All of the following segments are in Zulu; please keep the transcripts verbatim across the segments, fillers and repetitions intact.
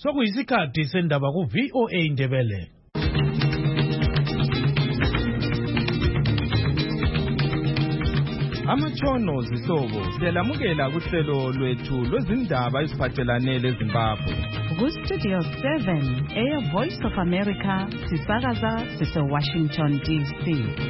sokuyisikhathi sendaba ku V O A Indebele. Amatshono zihlobo siyalamukela kuhlelo lwethu lwezindaba eziphathelane leZimbabwe. Ku Studio seven, Air Voice of America, sisakaza sise Washington D C.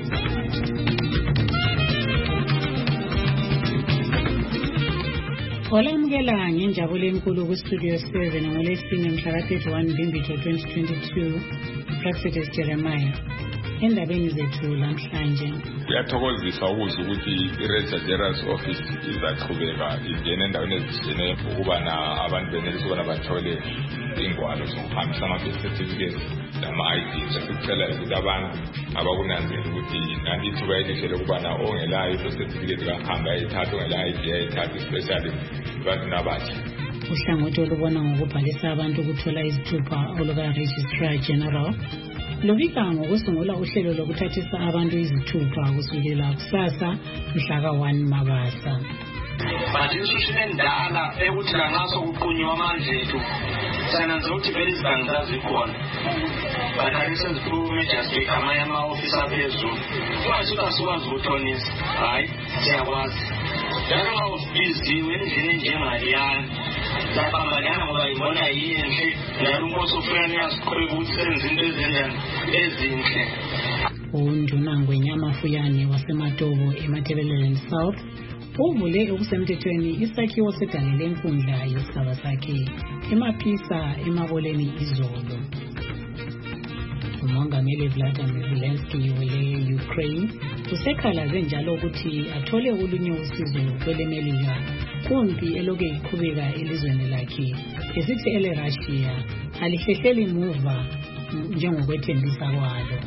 Olamukela ngenjabulo enkulu ku Studio seven ngolesine mhla ka thirty-one Mbimbitho twenty twenty-two, Praxedes Jeremiah. Endabeni zethu lamhlanje kuyathokozisa ukuzwa ukuthi i-Register General's Office izaqhubeka ingene endaweni ezitshiyeneyo ukubana abantu benelisa ukubana bathole ingwalo zokuhambisa ama-birth certificates nama-I D. Sikucela ukuthi abantu abakunanzela ukuthi nanti ithuba elihle lokubana ongelayo i-birth certificate kahambe ayithatha, ongelayo I D ayithatha, especially abantu nabasha. Uhlangothi olubona ngokubhalisa abantu ukuthola izithupha oluka-Registrar General lubika ngokusungula uhlelo lokuthathisa abantu izithupha kusukela kusasa mhla ka one Mabasa. Badinsushine endala ekuthi langaso kuqunywa amandla ethu sananza ukuthi vele izibanga zikhona bathayisa iziphume just amanye ama-ofisi aphezulu kwathi asikwazi ukuthonisa hayi siyakwazi njalo uma usibhiziwe endlini enjengaliyana sabambanyana ngoba yibona yinhle njalo umoso ufuyani uyasiqhubeka ukuthi senze into ezenjani ezinhle. uNdunangwe Nyamafuyane waseMatobo eMatabeleland South uvule okusemthethweni isakhiwo seganga lenkundla yesigaba sakhe eMaphisa emaboleni izolo. uMongameli Vladimir Zelensky wele-Ukraine usekhalaze njalo ukuthi athole olunye usizo kwelemelika kumpi eloke iqhubeka elizweni lakhe esithi ele-Russia alihlehleli muva njengokwethembisa kwalo.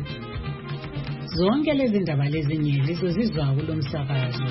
Zonke lezi ndaba lezinye lizozizwa kulo msakazo.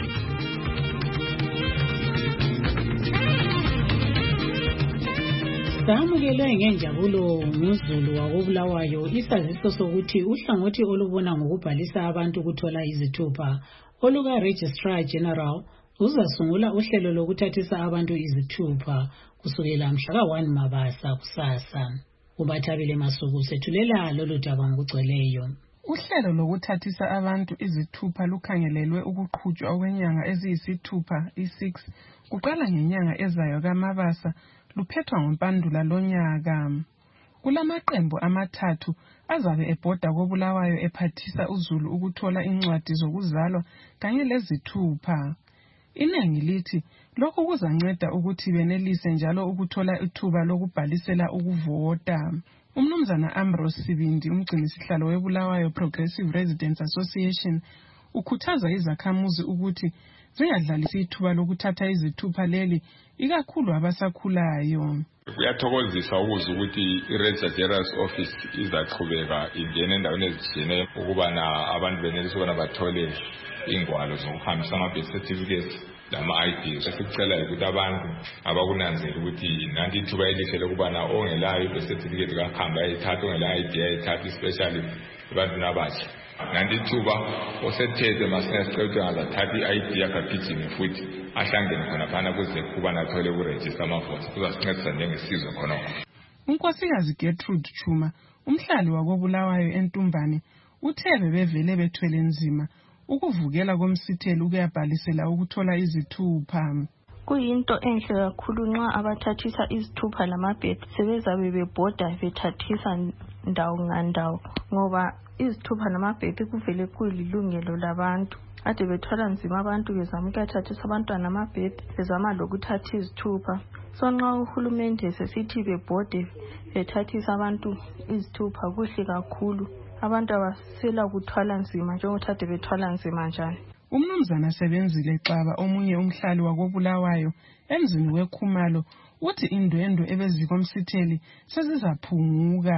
Samukelwe ngenjabulo nguzulu wakobulawayo isaziso sokuthi uhlangothi olubona ngokubhalisa abantu ukuthola izithupha oluka Registrar General uzasungula uhlelo lokuthathisa abantu izithupha kusukela mhla ka one Mabasa kusasa. Ubathabile Masuku sethulela lolu daba ngokugcweleyo. Uhlelo lokuthathisa abantu izithupha lukhangelelwe ukuqhutshwa okwenyanga eziyisithupha i-six kuqala ngenyanga ezayo kaMabasa luphethwa ngoMpandula lonyaka. Kulamaqembu amathathu azabe ebhoda kobulawayo ephathisa uzulu ukuthola incwadi zokuzalwa kanye lezithupha. Inengi lithi lokhu kuzanceda ukuthi benelise njalo ukuthola ithuba lokubhalisela ukuvota. Umnumzana Ambrose Sibindi umgcinisihlalo webulawayo Progressive Residents Association ukhuthaza izakhamuzi ukuthi zingadlalisi ithuba lokuthatha izithupha leli ikakhulu abasakhulayo. Kuyathokozisa ukuzwa ukuthi i-Register General's Office izaqhubeka ingene endaweni ezitshiyeneyo ukubana abantu benelisa ukubana bathole ingwalo zokuhambisa ama-birth certificates nama-I D. Sikucela ukuthi abantu abakunanzela ukuthi nanti ithuba elihle lokubana ongelayo i-birth certificate kahambe ayithatha, ongelayo I D ayithatha, especially abantu nabasha. Nanti ithuba osethethe masingasicela ukuthi angazathatha i-I D yakagijime futhi ahlangene khona phana kuze kubana athole ukurejista amavoti kuzasincedisa njengesizwe khonokho. uNkosikazi Gertrude Chuma umhlali wakobulawayo eNtumbane uthe bevele bethwele nzima ukuvukela komsitheli ukuyabhalisela ukuthola izithupha. Kuyinto enhle kakhulu nxa abathathisa izithupha lamabhedi sebezabe bebhoda bethathisa ndawo ngandawo ngoba izithupha namabhedi kuvele kuyilungelo labantu. Ade bethwala nzima abantu bezama ukuthathisa abantwana amabhedi bezama lokuthatha izithupha. So nxa uhulumende sesithi bebhode bethathisa abantu izithupha kuhle kakhulu. Abantu abasela kuthwala nzima njengokuthi ade bethwala nzima njani. Umnumzana Sebenzile Xaba omunye umhlali wakobulawayo emzini weKhumalo uthi indwendwe ebezikomsitheli sezizaphunguka.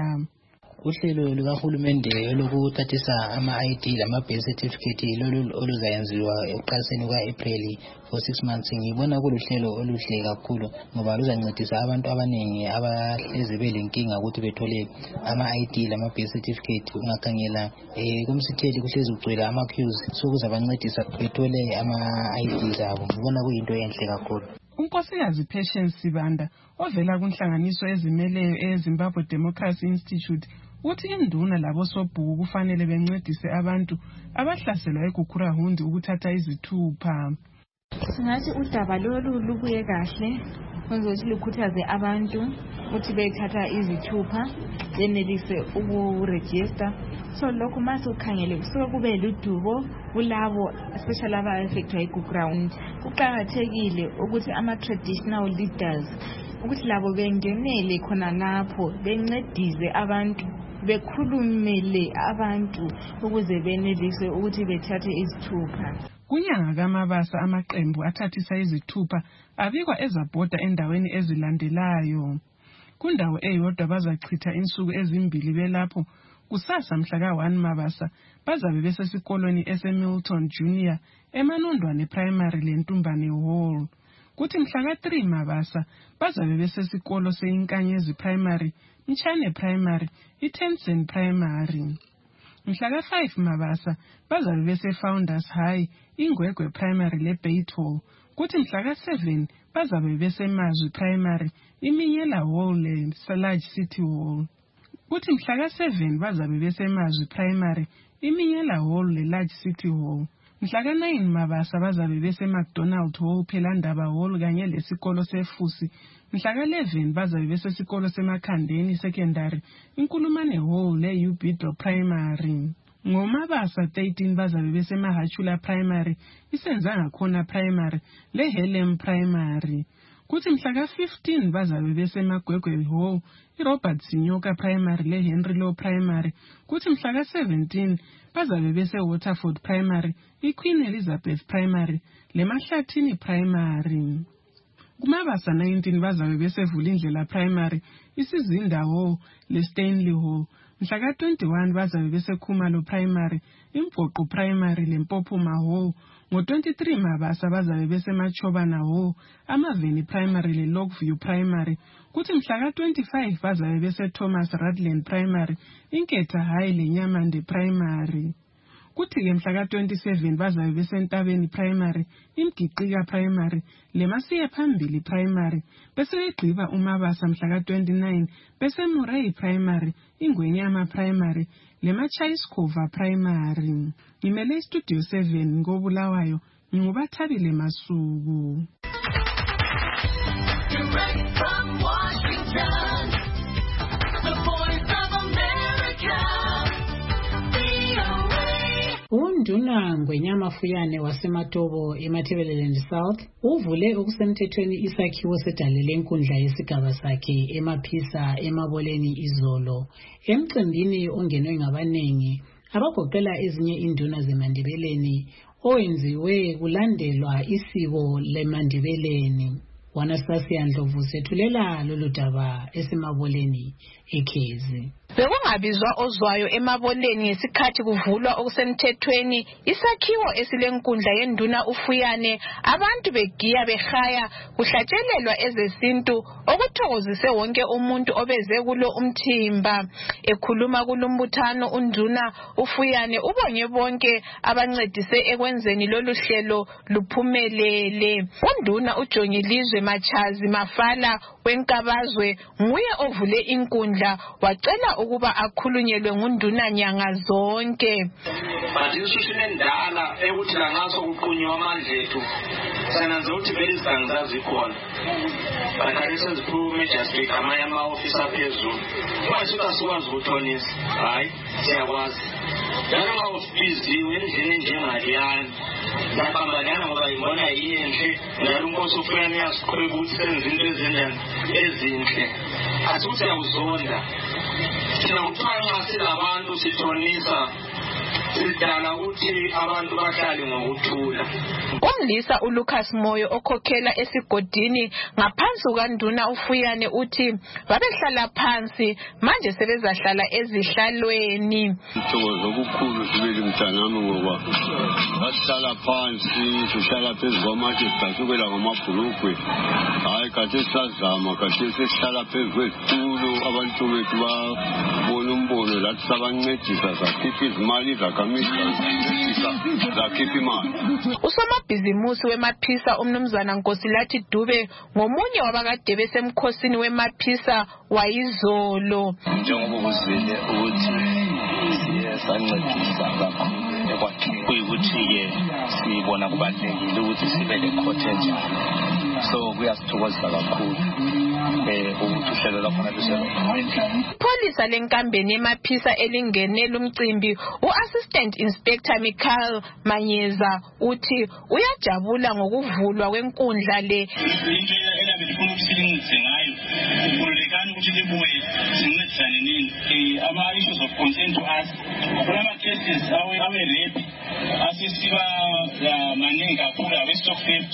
Uhlelo lukahulumende lokuthathisa ama-I D lama-birth certificate lolu oluzayenziwa ekuqaliseni kwa-April for six months ngibona kuluhlelo oluhle kakhulu ngoba luzancedisa abantu abaningi abahlezi belenkinga ukuthi bethole ama-I D lama-birth certificate. Ungakhangela eh kumsitheli kuhlezi kugcwele ama-queues so kuzabancedisa bethole ama-I D zabo. Ngibona kuyinto enhle kakhulu. unkosikazi Patience Sibanda ovela kunhlanganiso ezimeleyo eZimbabwe Democracy Institute uthi induna labo sobhuku kufanele bencedise abantu abahlaselwa eGukurahundi ukuthatha izithupha. Singathi udaba lolu lubuye kahle kwenza ukuthi lukhuthaze abantu ukuthi bethatha izithupha benelise ukuregister. So lokho mase ukhangele kusuke kube ludubo kulabo especially aba affected eGukurahundi. Kuqakathekile ukuthi ama traditional leaders ukuthi labo bengenele khona lapho bencedise abantu bekhulumele abantu ukuze benelise ukuthi bethathe izithupha. Kunyanga kaMabasa amaqembu athathisa izithupha abikwa ezabhoda endaweni ezilandelayo. Kundawo eyodwa bazachitha insuku ezimbili belapho. Kusasa mhla ka one Mabasa bazabe besesikolweni eseMilton Junior eManondwane Primary leNtumbane Hall. Kuthi mhla ka three Mabasa bazabe besesikolo seInkanyezi Primary, Mchane Primary, iTenson Primary. Mhla ka five Mabasa bazabe beseFounders High, Ingwegwe Primary leBaytall. Kuthi mhla ka seven bazabe beseMazwi Primary, iMinyela Hall leSalage City Hall. Kuthi mhla ka seven bazabe beseMazwi Primary, iMinyela Hall leLarge City Hall. Mhla ka nine Mabasa bazabe beseMcDonald Hall, Phelandaba Hall kanye lesikolo seFusi. Mhla ka eleven bazabe besesikolo seMakhandeni Secondary, Inkulumane Hall leUbidlo Primary. NgoMabasa thirteen bazabe beseMahachula Primary, iSenzanga Khona Primary leHelem Primary. Kuthi mhla ka fifteen bazabe beseMagwegwe Hall, iRobert Sinyoka Primary leHenry Law Primary. Kuthi mhla ka seventeen bazabe beseWaterford Primary, iQueen Elizabeth Primary leMahlathini Primary. KuMabasa nineteen bazabe beseVulindlela Primary, iSizinda Hall leStanley Hall. Mhla ka twenty-one bazabe beseKhumalo Primary, iMpoqo Primary leMpophoma Hall. Ngo twenty-three Mabasa bazabe beseMachobana Hall, Amaveni Primary leLockview Primary. Kuthi mhla ka twenty-five bazabe beseThomas Radland Primary, Inketha High leNyamande Primary. Kuthi ke mhla ka twenty-seven bazabe beseNtabeni Primary, iMgiqika Primary leMasiye Phambili Primary. Bese begqiba uMabasa mhla ka twenty-nine beseMurray Primary, iNgwenyama Primary leMachayiskhova Primary. Ngimele iStudio seven ngoBulawayo, nginguBathabile Masuku. Direct from Washington, the Voice of America, V O A. Unduna Ngwenyama Fuyane waseMatobo eMatabeleland South uvule okusemthethweni isakhiwo sedalele enkundla yesigaba sakhe eMaphisa eMaboleni izolo emcimbini ongenwe ngabanengi abagoqela ezinye induna zeMandebeleni owenziwe kulandelwa isiko leMandebeleni. Wanastasia Ndlovu sethulela lolu daba eseMaboleni eKhezi. Bekungabizwa ozwayo eMaboleni ngesikhathi kuvulwa okusemthethweni isakhiwo esilenkundla yenduna uFuyane, abantu begiya behaya kuhlatshelelwa ezesintu okuthokozise wonke umuntu obeze kulo umthimba. Ekhuluma kulumbuthano unduna uFuyane ubonge bonke abancedise ekwenzeni lolu hlelo luphumelele. Unduna uJongilizwe Machazi Mafala weNkabazwe nguye ovule inkundla wacela ukuba akhulunyelwe ngunduna nyanga zonke. Badisushine ndala ekuthi langaso kuqunywa amandla ethu. Sananza ukuthi vele izangaza zikhona. Bakhalisa ziphume just amanye ama-office aphezulu. Manje asikwazi ukuthonisa. Hayi, siyakwazi. Noma usibiziwe endlini enjengaliyana. Ngaphambanana ngoba ngibona yinhle. Ngalo uNkosi uFuyane yasiqhubeka ukuthi senze into ezinjani ezinhle. Asuthi siyawuzonda. Sinawuthwala silabantu sithonisa sidala ukuthi abantu bahlale ngokuthula. Umlisa uLucas Moyo okhokhela esigodini ngaphansi kukaNduna uFuyane uthi babehlala phansi manje sebezahlala ezihlalweni. Sithokoza okukhulu sibili mntanami ngoba bahlala phansi sihlala phezu kwamatshe sicasukela ngamabhulukwe. Hayi kade sazama kade sihlala phezu kwezitulo abantu bethu babona umbono lathi sabancedisa sakhipha izimali zakhe zamisa zakhipha imali. Usomabhizimusi weMaphisa umnumzana Nkosilathi Dube ngomunye wabakade besemkhosini weMaphisa wayizolo. Njengoba kuzile ukuthi siye sancedisa kakhulu ekwakheni kuyikuthi-ke sibona kubalulekile ukuthi sibe le-court enjalo, so kuyasithokozisa kakhulu um ukuthi uhlelo lakhona luselokhona. Ipholisa lenkambeni eMaphisa elingenela umcimbi u-Assistant Inspector Michael Manyeza uthi uyajabula ngokuvulwa kwenkundla le. Indlela elabe lifuna ukuthi silingise ngayo kukhululekani ukuthi libuye sincedisane nini ama-issues of concern to us kulama-cases awe-rape asesiba maningi kakhulu awe-stock theft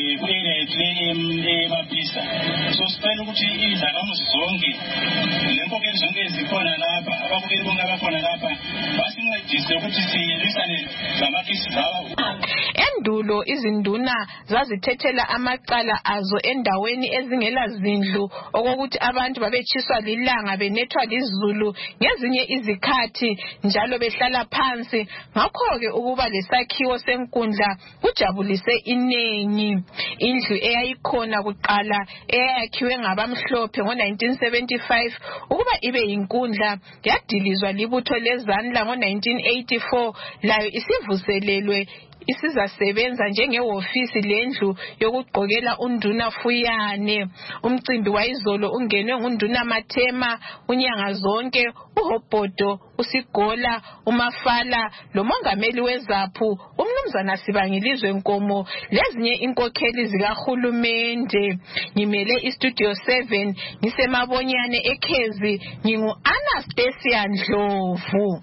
kule eMaphisa. So sicela ukuthi izakhamuzi zonke lenkokheli zonke ezikhona lapha abakhokeli bonke abakhona lapha basincedise ukuthi siyelwisane lama-cases lawa. Endulo izinduna zazithethela amacala azo endaweni ezingela zindlu okokuthi abantu babechiswa lilanga benethwa lizulu ngezinye izikhathi njalo behlala phansi. Ngakho-ke ukuba lesakhiwo senkundla kujabulise inengi. Indlu eyayikhona kuqala eyakhiwe ngabamhlophe ngo nineteen seventy-five ukuba ibe yinkundla yadilizwa libutho lezandla ngo nineteen eighty-four layo isivuselelwe isizasebenza njengehofisi lendlu yokugqokela unduna Fuyane. Umcimbi wayizolo ungenwe ngunduna Mathema unyanga zonke, uHobhodo, uSigola, uMafala lomongameli weZaphu umnumzana Sibangilizwe Nkomo lezinye inkokheli zikahulumende. Ngimele iStudio seven ngisemabonyane eKhezi ngingu Anastasia Ndlovu.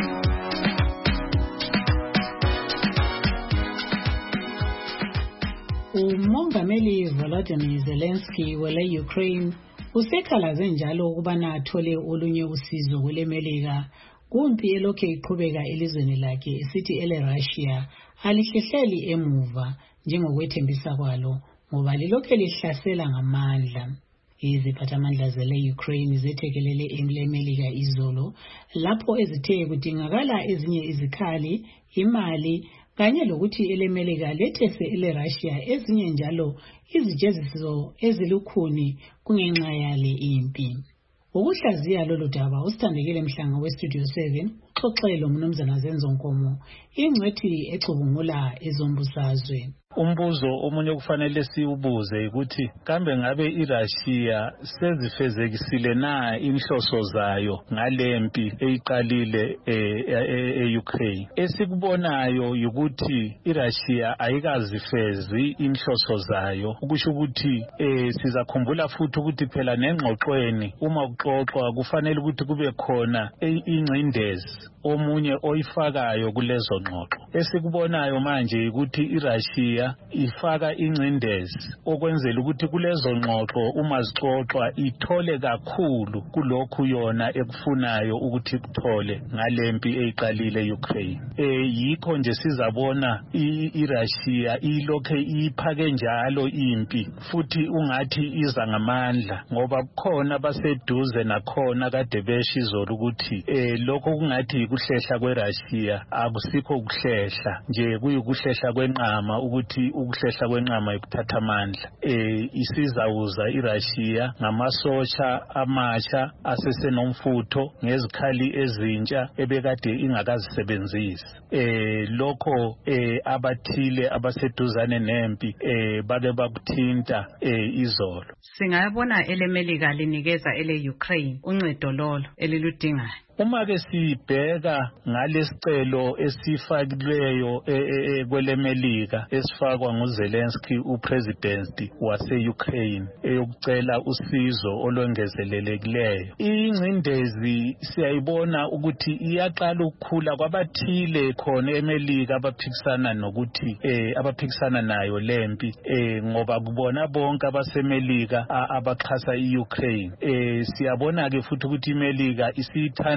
Umongameli Volodymyr Zelensky wele Ukraine usekhalaze njalo ukubana athole olunye usizo kule Melika kumpi elokhe iqhubeka elizweni lakhe esithi ele Russia alihlehleli emuva njengokwethembisa kwalo ngoba lilokhe lihlasela ngamandla. Iziphathamandla zele Ukraine zethekelele emle Melika izolo lapho ezithe kudingakala ezinye izikhali, imali kanye lokuthi ele Melika lethese ele Russia ezinye njalo izijeziso ezilukhuni kungenxa yale impi. Ukuhlaziya lolu daba usithandekile Mhlanga weStudio seven uxoxelo umnumzana Zenzo Nkomo ingcwethi ecubungula ezombusazwe. Umbuzo omunye kufanele siubuze ukuthi kambe ngabe iRussia sezifezekisile na inhloso zayo ngalempi eyiqalile eUkraine. Esikubonayo ukuthi iRussia ayikazifezi inhloso zayo ukusho ukuthi sizakhumbula futhi ukuthi phela nengxoxweni uma kuxoxwa kufanele ukuthi kube khona ingcindezi omunye oyifakayo kulezo ngxoxo. Esikubonayo manje ukuthi iRussia ifaka ingcindezi okwenzela ukuthi kulezo ngxoxo uma zixoxwa ithole kakhulu kulokhu yona ekufunayo ukuthi kuthole ngalempi eyiqalile eUkraine. Eh yikho nje sizabona iRussia ilokhe iphake njalo impi futhi ungathi iza ngamandla ngoba kukhona baseduze nakhona kade beshizolo ukuthi eh lokho kungathi ukuhlehla kweRussia akusikho kuhlehla nje kuyikuhlehla kwenqama ukuthi ukuhlehla kwenqama yokuthatha amandla. Eh isizawuza iRussia ngamasosha amatsha asesenomfutho ngezikhali ezintsha ebekade ingakazisebenzisi. Eh lokho eh abathile abaseduzane nempi eh bake bakuthinta eh izolo. Singayabona ele Melika linikeza ele Ukraine uncedo lolo eliludingayo. Uma ke sibheka ngalesicelo esifakileyo kwele Melika esifakwa nguZelensky upresident wase-Ukraine eyokucela usizo olongezelelekileyo, ingcindezi siyayibona ukuthi iyaqala ukukhula kwabathile khona eMelika abaphikisana nokuthi eh abaphikisana nayo lempi eh ngoba kubona bonke abaseMelika abaxhasa iUkraine. Eh siyabona ke futhi ukuthi iMelika isithanda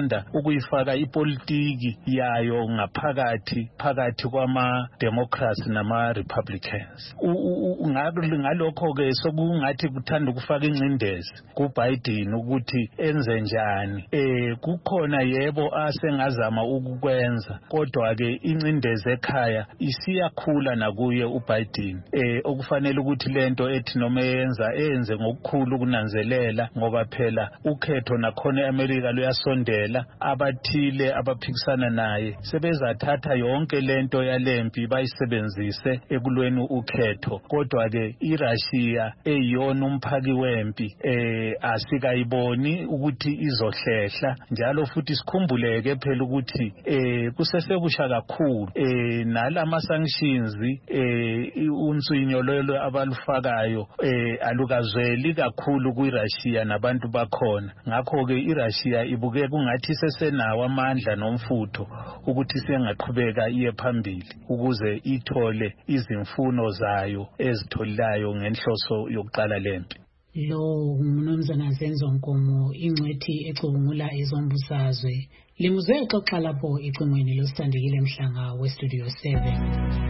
bathanda ukuyifaka ipolitiki yayo ngaphakathi phakathi kwama Democrats nama Republicans. Ngalokho ke sokungathi kuthanda ukufaka incindezi ku Biden ukuthi enze njani. Eh kukhona yebo asengazama ukukwenza, kodwa ke incindezi ekhaya isiyakhula nakuye uBiden. Eh okufanele ukuthi lento ethi noma yenza enze ngokukhulu kunanzelela, ngoba phela ukhetho nakhona eAmerica luyasondela. Abathile abaphikisana naye sebezathatha yonke lento yalempi bayisebenzise ekulweni ukhetho, kodwa ke iRussia eyiyona umphaki wempi eh asikayiboni ukuthi izohlehla njalo. Futhi sikhumbuleke phela ukuthi eh kusesebusha kakhulu eh nalama sanctions eh unswinyo lolo abalufakayo eh alukazweli kakhulu kuRussia nabantu bakhona. Ngakho ke iRussia ibuke kungathi sesenawo amandla nomfutho ukuthi sengaqhubeka iye phambili ukuze ithole izimfuno zayo ezitholayo ngenhloso yokuqala lempi. Lo umnumzana Zenzo Nkomo, ingcwethi ecubungula izombusazwe, limuzwe exoxa lapho icingweni losithandekile Mhlanga we Studio seven.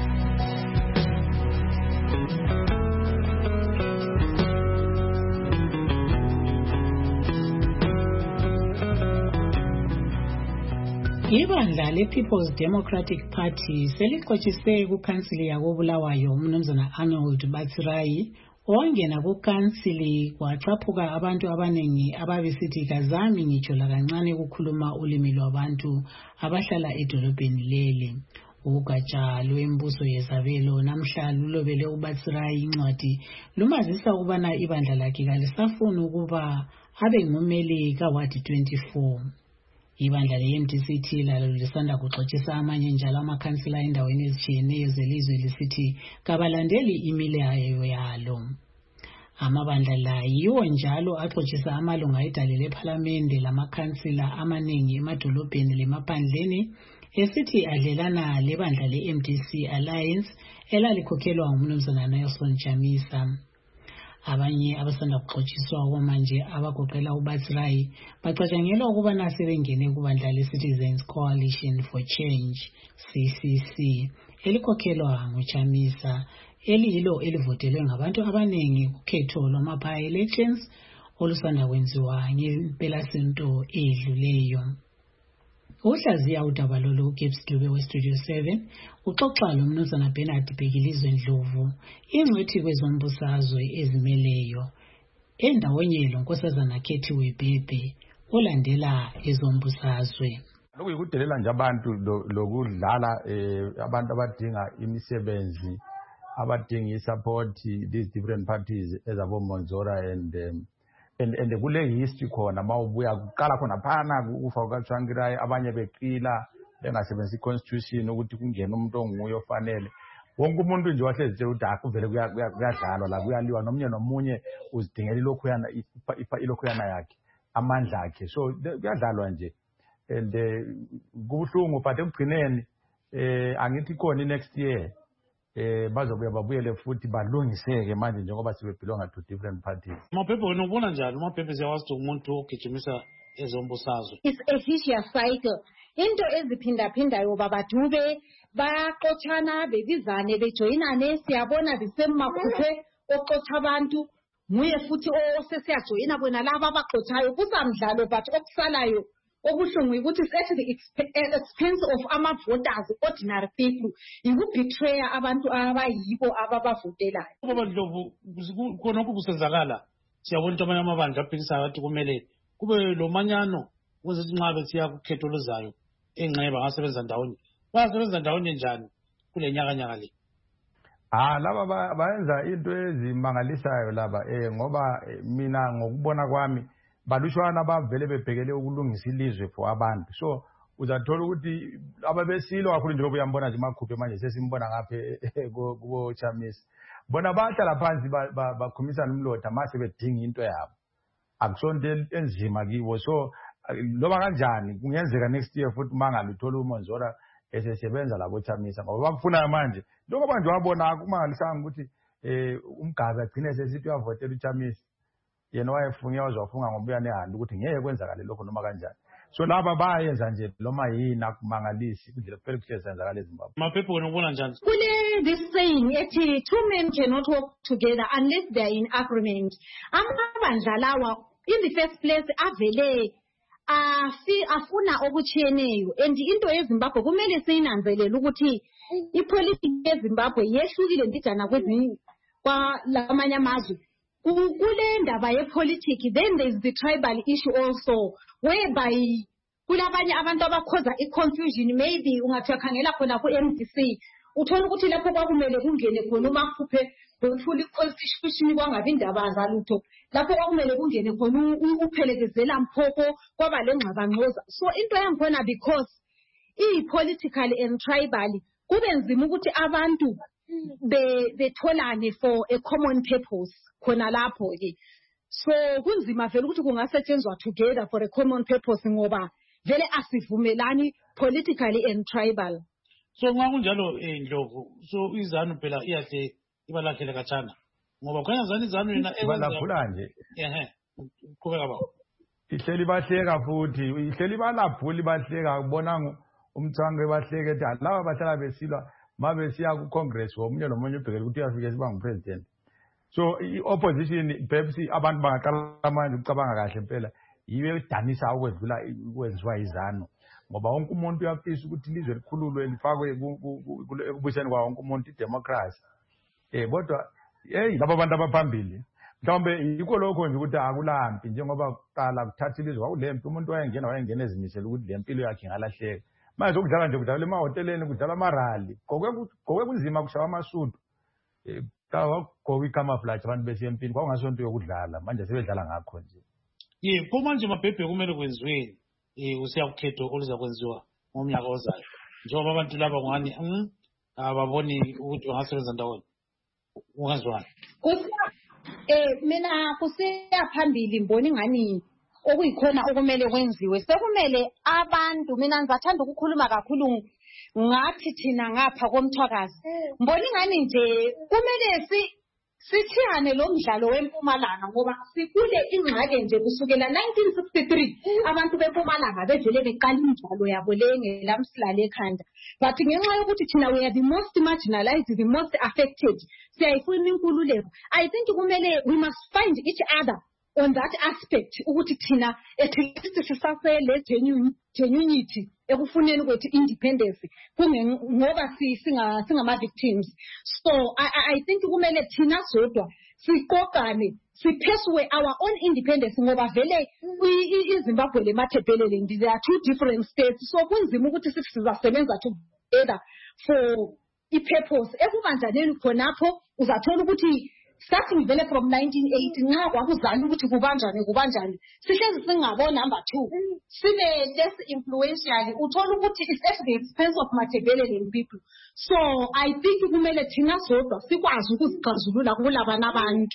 Ibandla le-People's Democratic Party selixotshiswe kukhansili yakobulawayo umnumzana Arnold Batsirai, owangena kukhansili kwachaphuka abantu abanengi ababesithi kazami ngitsho lakancane ukukhuluma ulimi lwabantu abahlala edolobheni leli. Ugatsha lwembuso yezabelo namhla lulobele uBatsirai incwadi lumazisa ukubana ibandla lakhe kalisafuni ukuba abe ngumeli kaWadi twenty-four. Ibandla le-M D C T lalo lisanda kuxoxisa amanye njalo amakhansila endaweni ezitshiyeneyo zelizwe lisithi kabalandeli imilayo yalo. Amabandla la yiwo njalo axoxisa amalunga edale lephalamende lamakhansila amaningi emadolobheni lemaphandleni esithi adlelana lebandla le-M D C Alliance elalikhokhelwa ngumnumzana Nelson Chamisa. Abanye abasanda kuxoxiswa okwamanje abagoqela uBatsirai bacatshangelwa ukuba nasebengene kubandla le-Citizens Coalition for Change C C C elikhokhelwa nguChamisa, eliyilo elivotelwe ngabantu abanengi kukhetho lwamapha elections olusanda kwenziwa ngempelasonto edluleyo. Uhlaziya udaba lolu uGibbs Dube we Studio seven uxoxa lomnumzana Bernard Bhekilizwe Ndlovu, ingcwethi kwezombusazwe ezimeleyo, endaweni lonkosazana Khethiwe Bhebhe olandela ezombusazwe. Lokuyikudelela nje abantu lokudlala abantu abadinga imisebenzi, abadinga isupport these different parties ezabo Monzora and um, and and kule history khona mawubuya kuqala khona phana ukufa kukaTsvangirai abanye beqila bengasebenzisi constitution ukuthi kungena umuntu onguye ofanele. Wonke umuntu nje wahlezi ukuthi akuvele kuyadlalwa la kuyaliwa nomunye nomunye uzidingela ilokhu yana ilokhu yana yakhe amandla akhe, so kuyadlalwa nje and kubuhlungu but ekugcineni eh angithi khona next year eh bazobuya babuyele futhi balungiseke manje njengoba sibebelonga to different parties. Maphephe wena ubona njani maphephe siyawazi ukuthi umuntu ogijimisa ezombusazwe? It's a vicious cycle. Into eziphinda phindayo babadube baxoxana bebizane bejoyinane, siyabona bisemakhuphe oxoxa abantu nguye futhi osesiyajoyina bona laba abaxoxayo kusamdlalo, but okusalayo obuhlungu ukuthi at the expense of ama voters, ordinary people, ikubetray abantu abayibo ababavotelayo. Baba Ndlovu, khona okusenzakala siyabona ukuthi amanye amabandla aphikisayo athi kumele kube lo manyano ukuze sinqabe siya kukhetho luzayo enxeba ngasebenza ndawonye. Basebenza ndawonye njani kule nyaka nyaka le? Ah laba bayenza into ezimangalisayo laba eh ngoba mina ngokubona kwami balushwana bavele bebhekele ukulungisa ilizwe for abantu. So uzathola ukuthi ababesilo kakhulu njengoba uyambona nje makhuphe manje sesimbona ngaphe kubo Chamisa. Bona bahlala phansi bakhumisana umlotha mase bedinga into yabo. Akusonto enzima kibo. So loba kanjani kungenzeka next year futhi mangalo uthola uMonzora esesebenza labo Chamisa ngoba bafuna manje lokho manje wabona kumangalisanga ukuthi eh umgabe agcine sesithi uyavotela uChamisa. Yena wayefunye wazofunga ngobuya nehandi ukuthi ngeke kwenzakale lokho noma kanjani. so laba bayenza nje noma yini akumangalisi indlela kuphela kuhlezi senzakala eZimbabwe. Maphepho wena ubona njani? Kule this saying ethi two men cannot work together unless they are in agreement. Amabandla lawa in the first place avele afi afuna okutshiyeneyo and into yeZimbabwe kumele siyinanzelele ukuthi ipolitiki yeZimbabwe yehlukile ndijana kwezinye kwa lamanye amazwe. Kule ndaba yepolitiki then there is the tribal issue also whereby kulabanye abantu abakhoza i-confusion maybe ungathi uyakhangela khona ku-M D C uthola ukuthi lapho kwakumele kungene khona umaphuphe befuna i-constitution kwangabi indaba zalutho lapho kwakumele kungene khona uphelekezela mphoko kwaba le ngxabangxoza. So into yangikhona because i-political and tribal kube nzima ukuthi abantu betholane for a common purpose khona lapho ke. So kunzima vele ukuthi kungasetshenzwa together for a common purpose ngoba vele asivumelani politically and tribal. So nxa kunjalo eh Ndlovu so izanu phela iyahle ibalahlele kathana ngoba khanya zani izanu yena ebalaphula nje ehe qhubeka baba ihleli bahleka futhi ihleli balaphuli bahleka ubona umthango ebahleke ethi laba bahlala besilwa mabe siya ku Congress womunye nomunye ubhekela ukuthi uyafike siba ngupresident. So i-opposition perhaps abantu bangaqala manje ukucabanga kahle impela yibe idanisa ukwedlula ukwenziwa izanu ngoba wonke umuntu uyafisa ukuthi ilizwe likhululwe lifakwe ekubuseni kwa wonke umuntu idemocracy. Eh kodwa hey laba bantu abaphambili mhlawumbe yikho lokho nje ukuthi akulampi njengoba kuqala kuthatha ilizwe kwakulempi umuntu wayengena wayengena ezimisela ukuthi le mpilo yakhe ingalahleka. Manje ukudlala nje kudlala emahoteleni kudlala amarali gokwe kunzima kushaya amasudu eh kawa gowi camouflage abantu besempini kwakungasonto yokudlala manje sebedlala ngakho nje. Ye phuma nje mabhebhe kumele kwenziweni eh usiyakukhetho oluza kwenziwa ngomnyaka ozayo njengoba abantu laba ngani mm ababoni ukuthi ungasebenza ndawonye ungazwani. Kusiya eh mina kusiya phambili mboni ngani okuyikhona okumele kwenziwe sekumele abantu mina ngizathanda ukukhuluma kakhulu ngathi thina ngapha komthwakazi mboni ngani nje kumele si sithiyane lo mdlalo weMpumalanga ngoba sikule ingxake nje kusukela nineteen sixty-three abantu beMpumalanga bevele beqala imidlalo yabo lengela msilale ekhanda but ngenxa yokuthi thina we are the most marginalized, the most affected siyayifuna inkululeko. I think kumele we must find each other on that aspect ukuthi thina at least sisasele genuine genuinity ekufuneni kwethu independence ngoba singa singama victims. So I, I think kumele thina sodwa siqokane sipheswe our own independence ngoba vele iZimbabwe le mathebhelele there are two different states so kunzima ukuthi sithi sizasebenza together for i-purpose ekubanjaneni khonapho uzathola ukuthi starting vele from nineteen eighty nxa kwakuzana ukuthi kubanjani kubanjani sihlezi singabo number two sibe less influential uthola ukuthi it's at the expense of Machiavellian people. So I think kumele thina sodwa sikwazi ukuzixazulula kulabana abantu.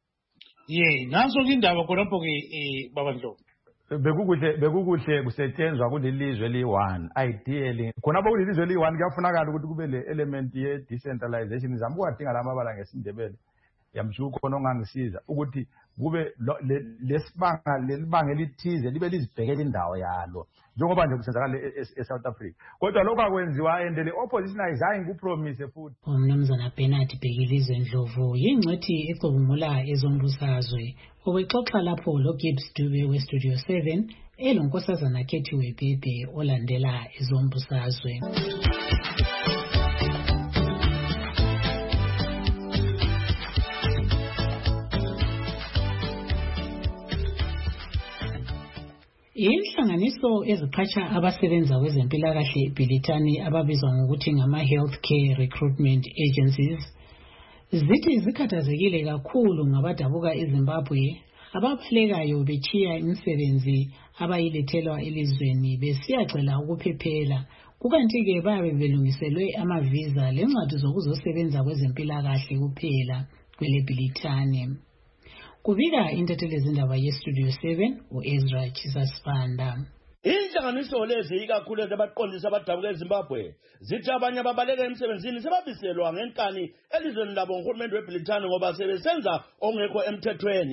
Ye naso indaba khonapho ke eh baba Ndlovu bekukuhle bekukuhle kusetshenzwa kulelizwe li-one ideally khonapho kulelizwe li-one kuyafunakala ukuthi kube le element ye decentralization izama ukwadinga lamabala ngesindebele yamsho khona ongangisiza ukuthi kube lesibanga lelibanga elithize libe lizibhekela indawo yalo njengoba nje kusenzakala eSouth Africa kodwa lokho akwenziwa and le opposition ayizange kupromise futhi. Umnumzana Bernard Bhekilizwe Ndlovu yingcwethi ecubungula ezombusazwe obexoxa lapho lo Gibbs Dube we Studio seven elonkosazana Kethiwe Bebe olandela ezombusazwe. Inhlanganiso eziqhatsha abasebenza kwezempilakahle eBhilitani ababizwa ngokuthi ngama healthcare recruitment agencies zithi zikhathazekile kakhulu ngabadabuka eZimbabwe ababalekayo bechiya imisebenzi abayilethelwa elizweni besiyacela ukuphephela kukanti ke babe belungiselwe amavisa lencwadi zokuzosebenza kwezempilakahle kuphela kwele Bhilitani. Kubika intatheli zindaba yeStudio seven uEzra Chisasifanda. Inhlanganiso lezi ikakhulu ezabaqondisa abadabuka eZimbabwe zithi abanye ababaleka emsebenzini sebabiselwa ngenkani elizweni labo nguhulumende weBhilitani ngoba sebesenza ongekho emthethweni.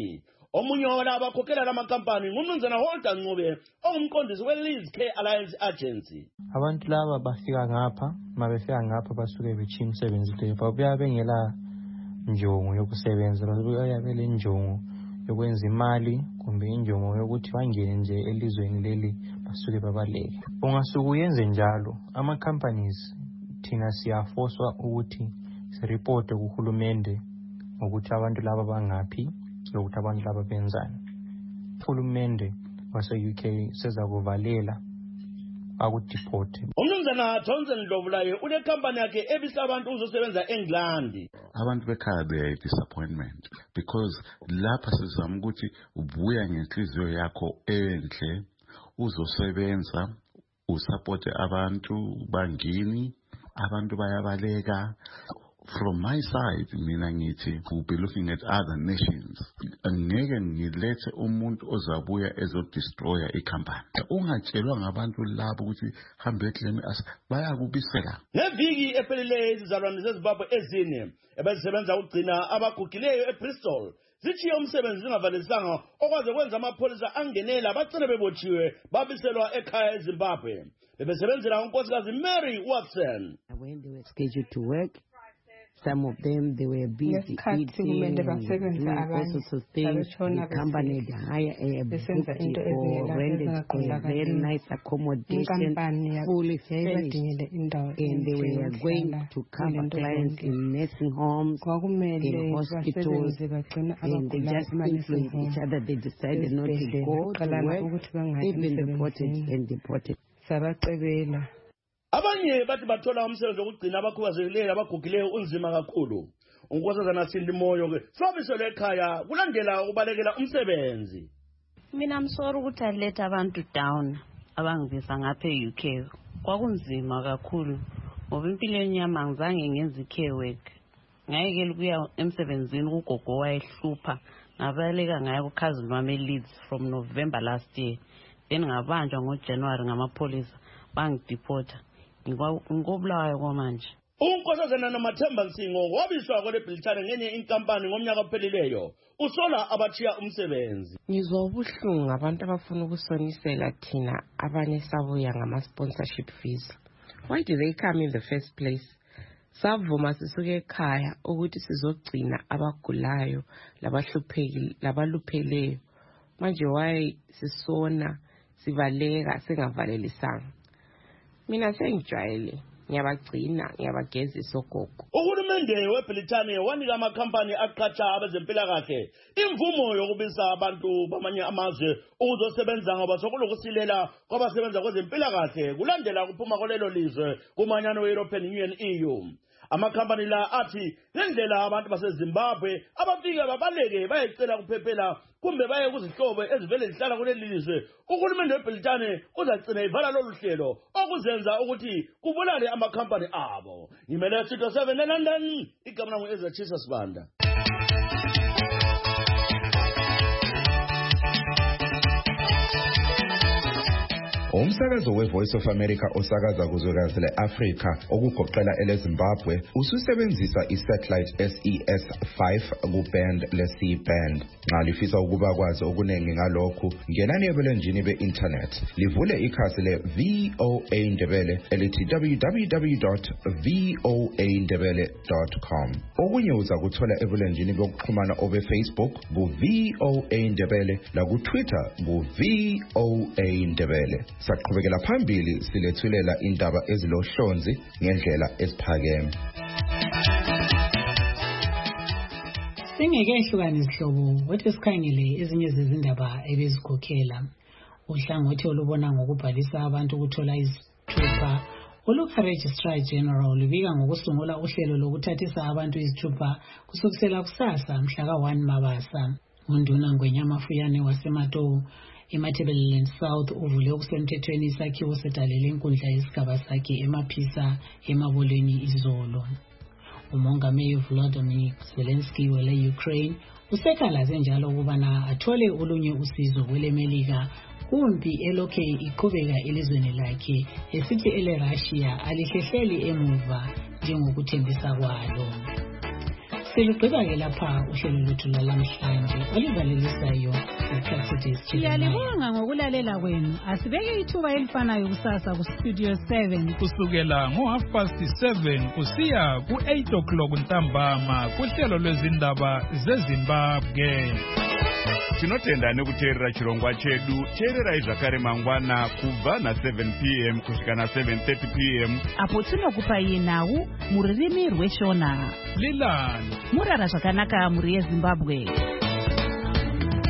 omunye wala abakhokhela lamakhampani ngumnumzana Walter Ncube ongumqondisi we-Lease Care Alliance Agency. Abantu laba bafika ngapha mabefika ngapha basuke betshiya umsebenzi leyo babuya bengela njongo yokusebenza babuya bele njongo yokwenza imali kumbe injongo yokuthi bangene nje elizweni leli basuke babaleke. Ungasuke uyenze njalo ama companies thina siyafoswa ukuthi siripote kuhulumende ukuthi abantu laba bangaphi lokuthi abantu laba benzani. Uhulumende wase-U K seza kuvalela akudeporte. Umnumzana Johnson Ndlovulayo unekhampani yakhe ebisa abantu uzosebenza eNgilandi. Abantu bekhaya they disappointment because lapha sizama ukuthi ubuya ngenhliziyo yakho enhle uzosebenza usupport abantu bangini abantu bayabaleka. From my side, mina ngithi we'll be looking at other nations. Angeke ngilethe umuntu ozabuya ezodestroya icompany. Ungatshelwa ngabantu labo ukuthi hambe eklemi as bayakubisela. Ngeviki ephelileyo izizalwane zeZimbabwe ezine ebezisebenza ukugcina abagugileyo eBristol zithiye umsebenzi zingavalisanga okwaze kwenza amapholisa angenela bacele bebotshiwe babiselwa ekhaya eZimbabwe. Bebesebenzela unkosikazi Mary Watson. When they were scheduled to work, some of them, they were busy eating and doing all sorts of things. The company had hired a bookkeeper or rented a very nice accommodation, fully furnished, and they were going to cover clients in nursing homes, in hospitals, and they just influenced each other. They decided not to go to work, even reported and deported. Abanye bathi bathola umsebenzi wokugcina abakhubazekileyo abagugileyo unzima kakhulu. Unkosazana Sindi Moyo ke sobiselwe ekhaya kulandela ukubalekela umsebenzi. Mina msoro ukuthi aletha abantu down abangivisa ngapha e-U K. Kwakunzima kakhulu ngoba impilo yenyama ngizange ngenze care work. Ngayekela ukuya emsebenzini kugogo wayehlupha ngabaleka ngaye kukhazini wami Leeds from November last year. Then ngabanjwa ngoJanuary ngamapolisa bangideporta. Ngobulawayo kwamanje. Unkosazana noMathemba Nsingo wabiswa kule Britane ngenye inkampani ngomnyaka ophelileyo usola abachiya umsebenzi. Ngizwa ubuhlungu abantu abafuna ukusonisela thina abanye sabuya ngama sponsorship fees. Why did they come in the first place? Savuma sisuke ekhaya ukuthi sizogcina abagulayo labahluphekile labalupheleyo. Manje why sisona sivaleka singavalelisanga. Mina sengijwayele ngiyabagcina ngiyabagezisa ogogo. Uhulumende weBritane wanika amakhampani aqhatsha abezempilakahle imvumo yokubisa abantu bamanye amazwe ukuzosebenza ngoba sokulokusilela kwabasebenza kwezempilakahle kulandela ukuphuma kwalelo lizwe kumanyano we-European Union E U. Amakhampani la athi ngendlela abantu baseZimbabwe abafika babaleke bayecela kuphephela kumbe baye kuzihlobo ezivele zihlala kuleli lizwe. Uhulumende weBritane uzagcina ivala lolu hlelo okuzenza ukuthi kubulale amakhampani abo. Ngimele Studio seven eLondon, igama lami Ezra Chisa Sibanda. Umsakazo we-Voice of America osakaza kuzwekazi le-Afrika okugoqela ele-Zimbabwe ususebenzisa i-satellite S E S five ku-band le-C band. Nxa lifisa ukuba kwazi okuningi ngalokhu, ngenani ebulenjini be-internet livule ikhasi le-V O A Ndebele elithi w w w dot v o a ndebele dot com. Okunye uza kuthola ebulenjini bokuxhumana obe-Facebook ku-V O A Ndebele laku-Twitter ku-V O A Ndebele. Saqhubekela phambili silethulela indaba ezilohlonzi ngendlela esiphakeme. Singeke ehlukane izihlobo wathi sikhangele ezinye zezindaba ebezikhokhela. Uhlangothi olubona ngokubhalisa abantu ukuthola izithupha oluka Registrar General libika ngokusungula uhlelo lokuthathisa abantu izithupha kusukela kusasa mhla ka one Mabasa. Unduna Ngwenyamafuyane wasemato eMatabeleland South uvule okusemthethweni isakhiwo sedalele inkundla yesigaba sakhe emaphisa emabolweni izolo. Umongameli Volodymyr Zelensky wele Ukraine usekhalaze njalo ukubana athole olunye usizo kwelemelika kumbi elokhe iqhubeka elizweni lakhe esithi ele Russia alihlehleli emuva njengokuthembisa kwalo. Silugqiba-ke lapha uhlelo lwethu lwalamhlanje olivalelisayo uCassidy Siyalibonga ngokulalela kwenu. Asibeke ithuba elifanayo kusasa kustudio seven kusukela ngo-half past seven kusiya ku-eight o'clock ntambama kuhlelo lwezindaba zeZimbabwe. Tinotenda nekuteerera chirongwa chedu. Teererai zvakare mangwana kubva na-seven p m kusvika na-seven thirty p m apo tinokupai nhau mururimi rweshona. Lilani Murara zvakanaka muri yeZimbabwe.